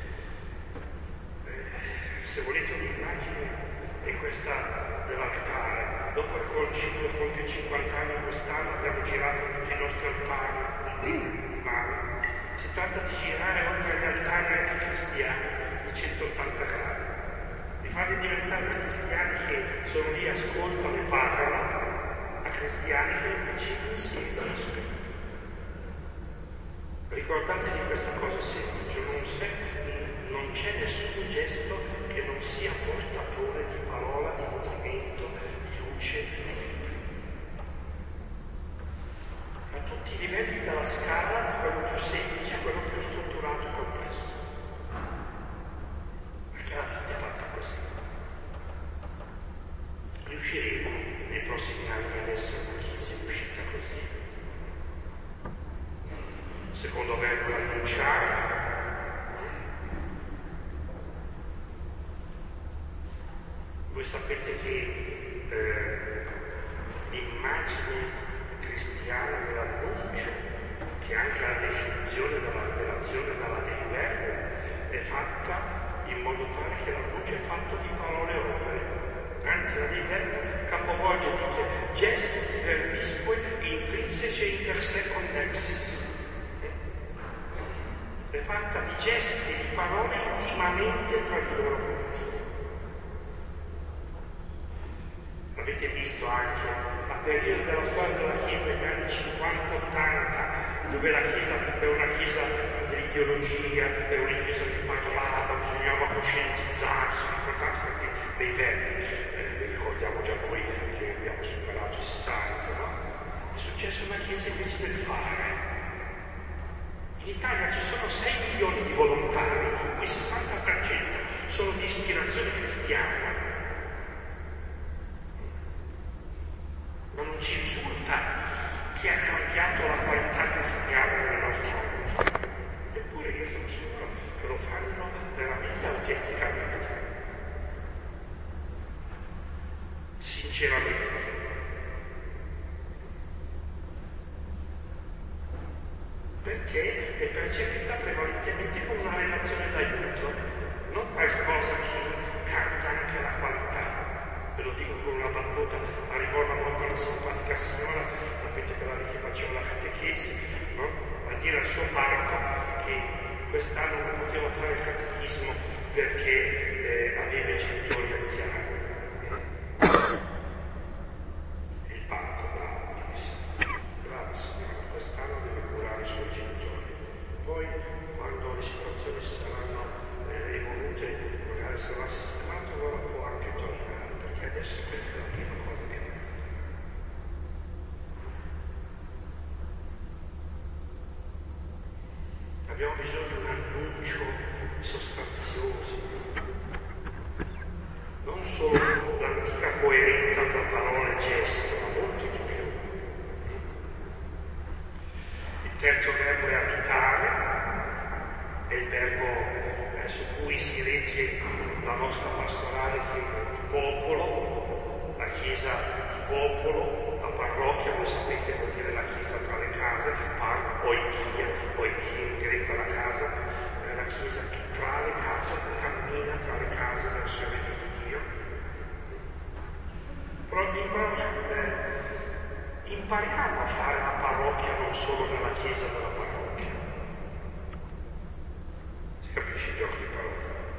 Eh, se volete un'immagine è questa dell'altare. Dopo il concilio compie cinquanta anni quest'anno, abbiamo girato tutti i nostri altari, ma si tratta di girare oltre agli altari anche cristiani di centottanta gradi, di farli diventare cristiani che sono lì, ascoltano e parlano, a cristiani che invece insieme. Ricordate di questa cosa semplice, non, se, non c'è nessun gesto che non sia portatore di parola, di nutrimento, di luce, di vita. A tutti i livelli della scala, quello più semplice a quello più strutturato e complesso. Perché la vita è fatta così. Riusciremo nei prossimi anni ad essere una Chiesa uscita così? Secondo me per annunciare, voi sapete che eh, l'immagine cristiana dell'annuncio, che è anche la definizione della rivelazione dalla Dei Verbo, è fatta in modo tale che l'annuncio è fatto di parole e opere. Anzi, la Dei Verbo capovolge, dice gestis verbisque intrinseci e inter se connexis. È fatta di gesti e di parole intimamente tra di loro connessi. Avete visto anche a periodi della storia della Chiesa, negli anni cinquanta ottanta, dove la Chiesa è una Chiesa dell'ideologia, è una Chiesa che parlava, bisognava coscientizzarsi, ricordate perché dei verbi, eh, li ricordiamo già noi che abbiamo superato i sessanta, no? È successa una Chiesa invece del fare. In Italia ci sono sei milioni di volontari, di cui il sessanta per cento sono di ispirazione cristiana. Ma non ci risulta che ha cambiato la qualità cristiana delle nostre comunità. Eppure io sono sicuro che lo fanno veramente autenticamente. Sinceramente. Perché è percepita prevalentemente come una relazione d'aiuto, non qualcosa che cambia anche la qualità. Ve lo dico con una battuta, arrivò una volta una simpatica signora, sapete quella lì che faceva la catechesi, no? A dire al suo parroco che quest'anno non poteva fare il catechismo perché eh, aveva i genitori anziani. E il parroco, bravo, mi disse, brava signora, quest'anno deve curare i suoi genitori. Poi, quando le situazioni saranno eh, evolute, magari sarà sistemato, allora può anche tornare, perché adesso questa è la prima cosa che deve fare. Abbiamo bisogno di un annuncio sostanzioso, non solo l'antica coerenza tra parole e gesto, ma molto di più. Il terzo verbo è abitare, è il verbo eh, su cui si regge la nostra pastorale, che è il popolo, la Chiesa di popolo, la parrocchia, voi sapete, vuol dire la chiesa tra le case, par, oikia, oikia in greco la casa, è la chiesa che tra le case, che cammina tra le case verso il regno di Dio. Però, però eh, impariamo a fare la parrocchia non solo nella chiesa della parrocchia. Si capisce il gioco di parole?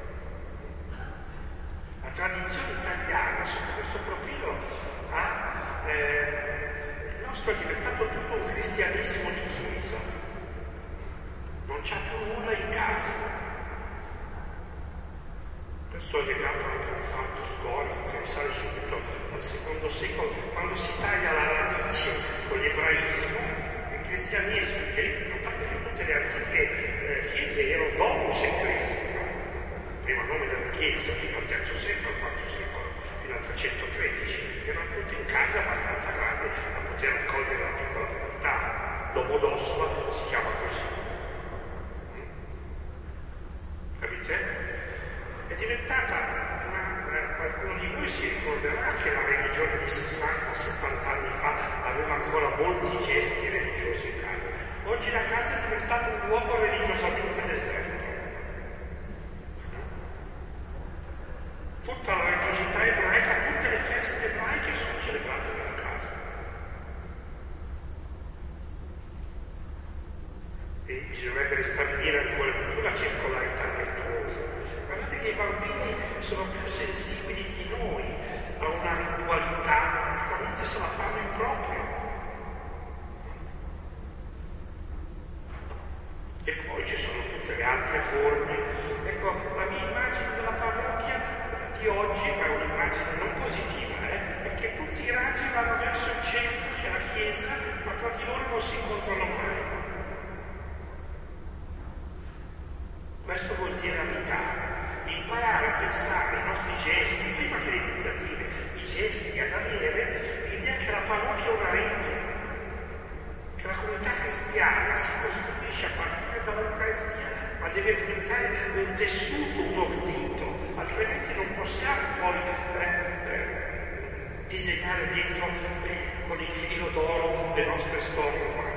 La tradizione italiana sotto questo profilo ha, eh, il nostro è diventato tutto un cristianesimo di chiesa, non c'è più nulla in casa. Questo è legato anche a un fatto storico che risale subito al secondo secolo, quando si taglia la radice con l'ebraismo, il cristianesimo, che notate che tutte le antiche eh, chiese erano domus ecclesiam, prima nome della Chiesa, fino al terzo secolo, quarto secolo, fino al trecentotredici, erano tutti in case abbastanza grandi a poter accogliere la piccola comunità. Domodossola si chiama così. Capite? È diventata, una, qualcuno di voi si ricorderà che la religione di sessanta settanta anni fa aveva ancora molti gesti religiosi in casa. Oggi la casa è diventata un luogo religiosamente deserto. Tutta la religiosità ebraica, tutte le feste ebraiche sono celebrate nella casa. E bisognerebbe ristabilire ancora di più la circolarità virtuosa. Guardate che i bambini sono più sensibili di noi a una ritualità, praticamente se la fanno in proprio. E poi ci sono tutte le altre forme. Ecco, la mia immagine della parrocchia di oggi è un'immagine non positiva, eh? Perché tutti i raggi vanno verso il centro, che è la chiesa, ma tra di loro non si incontrano mai. Questo vuol dire abitare, imparare a pensare i nostri gesti, prima che le iniziative, i gesti, ad avere l'idea che la parrocchia è una rete, che la comunità cristiana si costruisce a partire dall'Eucaristia, ma deve diventare un tessuto, un ordito, altrimenti non possiamo poi eh, eh, disegnare dentro eh, con il filo d'oro le nostre storie umane.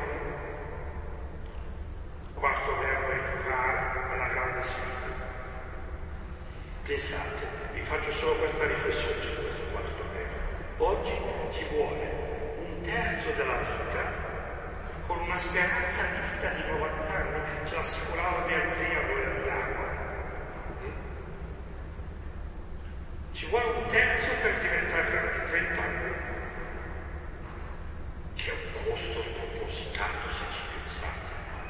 Quarto verbo è educare alla grande sfida. Pensate, vi faccio solo questa riflessione su questo quarto verbo. Oggi ci vuole un terzo della vita con una speranza di vita di novanta anni, ce l'assicurava mia zia, noi abbiamo. Ci vuole un terzo per diventare trenta anni, che è un costo spropositato se ci pensate.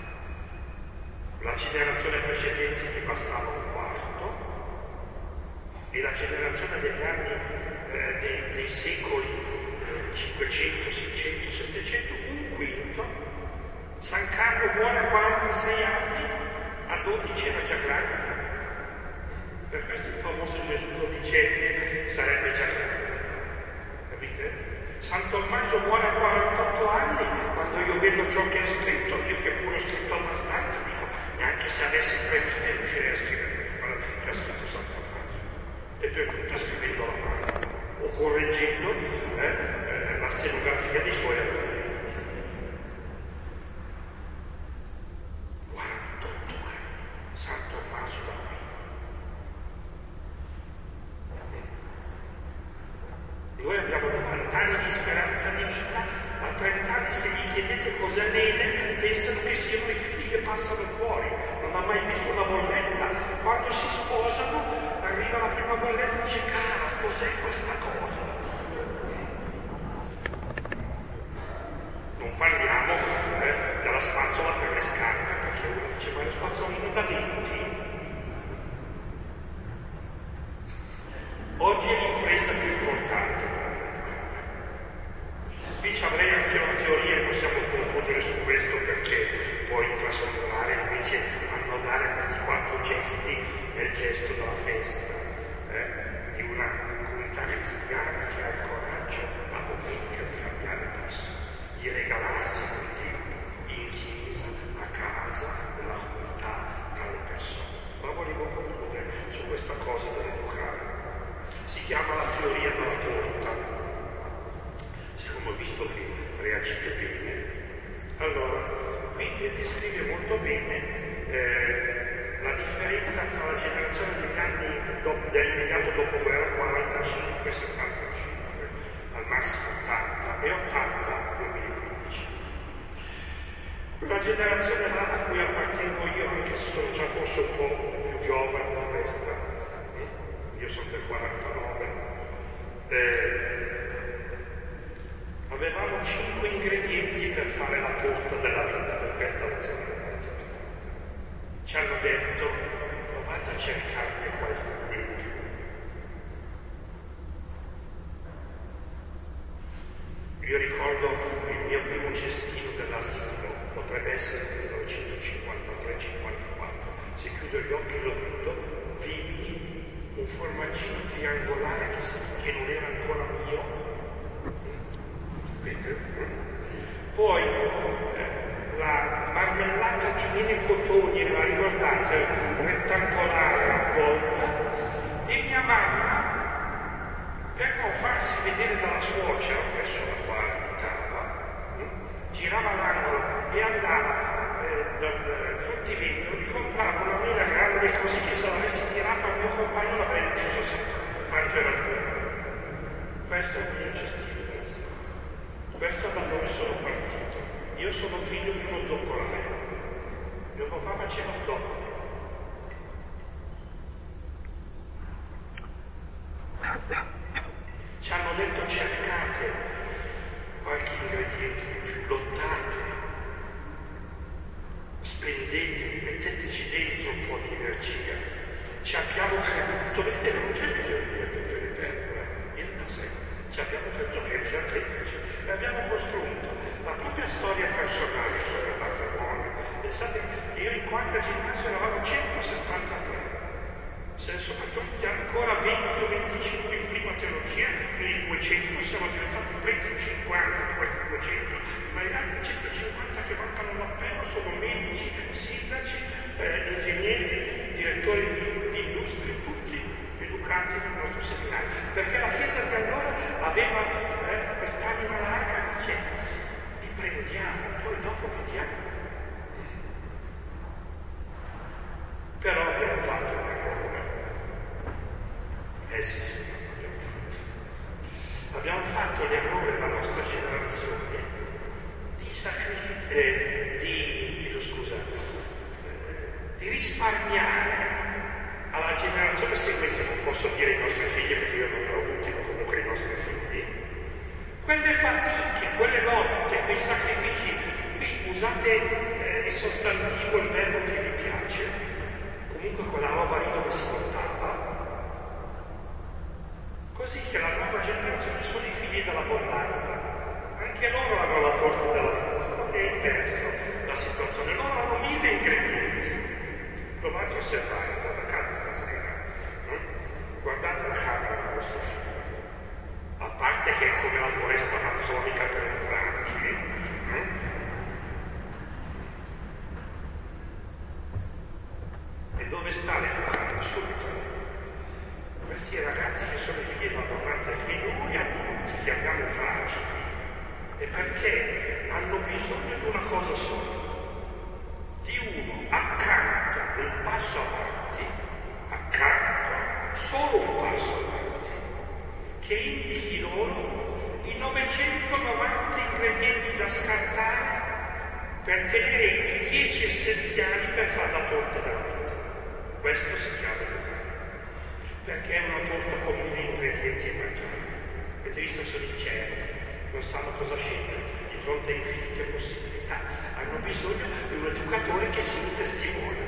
La generazione precedente che bastava un quarto, e la generazione degli anni, eh, dei, dei secoli eh, cinquecento, seicento, settecento, un quinto. San Carlo muore a quarantasei anni, a dodici era già grande. Per questo il famoso Gesù dodicenne sarebbe già grande. Capite? San Tommaso muore a quarantotto anni, quando io vedo ciò che è scritto, io che pure ho scritto abbastanza, dico, neanche se avessi tre vite riuscirei a scrivere quello che ha scritto San Tommaso. E per tutto scrivendo la mano, o correggendo eh, eh, la stenografia dei suoi lavori. San Tommaso da qui. Noi abbiamo novanta anni di speranza di vita, a trenta anni se gli chiedete cos'è l'Eden, pensano che siano i figli che passano fuori, non ha mai visto una bolletta. Quando si sposano, arriva la prima bolletta e dice, cara, cos'è questa cosa? Non parliamo eh, della spazzola per le scarpe, perché uno dice, ma lo spazzolino da venti? Oggi è l'impresa più importante. Qui ci avrei anche una teoria, possiamo concludere su questo, perché poi trasformare invece annodare questi quattro gesti nel gesto della festa eh, di una comunità cristiana che ha il coraggio la domenica di cambiare passo, di regalarsi quel tempo in chiesa, a casa, nella comunità, tra le persone. Ma volevo concludere su questa cosa dell'educare. Si chiama la teoria della torta. Siccome ho visto giusto che reagite bene. Allora, qui descrive molto bene eh, la differenza tra la generazione degli anni dopo, dell'immediato dopoguerra, quarantacinque settantacinque, al massimo ottanta, e ottanta duemilaquindici. La generazione là a cui appartengo io, anche se sono già forse un po' più giovane di questa, io sono del quarantanove, eh, avevamo cinque ingredienti per fare la torta della vita, per questa lezione della torta. Ci hanno detto, provate a cercarne qualcuno in più. Io ricordo il mio primo cestino dell'asilo, potrebbe essere il millenovecentocinquantatré cinquantaquattro, se chiudo gli occhi lo vedo, vimini, un formaggino triangolare che, che non era ancora mio. Poi eh, la marmellata di mele cotoni, la ricordate, rettangolare avvolta, e mia mamma, per non farsi vedere dalla suocera presso la quale abitava, girava l'angolo e andava eh, dal fruttivendolo, mi comprava una mela grande così che se l'avessi tirata al mio compagno l'avrei ucciso secco, tanto era duro. Questo è il mio cestino. Questo è da dove sono partito. Io sono figlio di uno zoccolaio. Mio papà faceva zoccoli. Ci hanno detto cercate qualche ingrediente di più, lottate, spendete, metteteci dentro un po' di energia. Ci abbiamo creduto, vedete, non c'è bisogno di aggiungere perdere, viene da sé. Ci abbiamo creduto che bisogna crederci. E abbiamo costruito la propria storia personale sul patrimonio. Pensate che io in quarta ginnasio eravamo centosettantatré, senso che ancora venti o venticinque in prima teologia, quindi duecento, siamo diventati preti cinquanta di questi duecento, ma gli altri centocinquanta che mancano l'appello sono medici, sindaci, eh, ingegneri, direttori di, di industrie, tutti educati nel nostro seminario, perché la Chiesa di allora aveva eh, quest'anima larga, dice li prendiamo, poi dopo vediamo. Però abbiamo fatto un errore. Eh sì, sì, abbiamo fatto. Abbiamo fatto l'errore della nostra generazione di sacrificare, eh, di, chiedo scusa, eh, di risparmiare alla generazione seguente, non posso dire i nostri figli perché io non ne ho avuti, ma comunque i nostri figli, quelle fatiche, quelle lotte, quei sacrifici. Qui usate eh, il sostantivo, il verbo che vi piace, comunque quella roba lì dove si lottava, così che la nuova generazione sono i figli dell'abbondanza. Anche loro hanno la torta della vita, solo che è diverso la situazione. Loro hanno mille ingredienti. Provate a osservare, andate a casa stasera, no? Guardate la camera di vostro figlio, a parte che è come la foresta amazzonica per entrarci, no? E dove sta l'educato? Subito. Questi ragazzi che sono i figli dell'abbondanza, che noi adulti che abbiamo fragili, è perché hanno bisogno di una cosa sola, di uno accanto, un passo avanti, accanto, solo un passo avanti, che indichi loro i novecentonovanta ingredienti da scartare per tenere i dieci essenziali per fare la torta della vita. Questo si chiama educare, perché è una torta con mille ingredienti e mangiare. Avete visto, sono incerti, non sanno cosa scegliere di fronte a infinite possibilità. Hanno bisogno di un educatore che sia un testimone.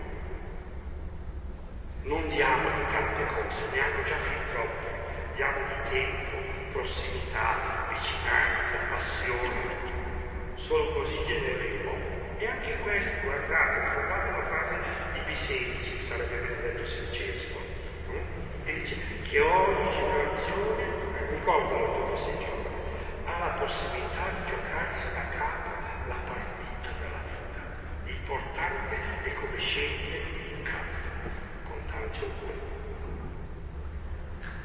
Non diamo di tante cose, ne hanno già fin troppe. Diamo di tempo, prossimità, vicinanza, passione. Solo così genereremo. E anche questo, guardate, guardate la frase di B sedici, che sarebbe Benedetto sedicesimo, e dice che ogni generazione, ricordalo tu che sei giovane, ha la possibilità di giocarsi da capo la partita della vita. L'importante è come scende in campo, con tanti auguri.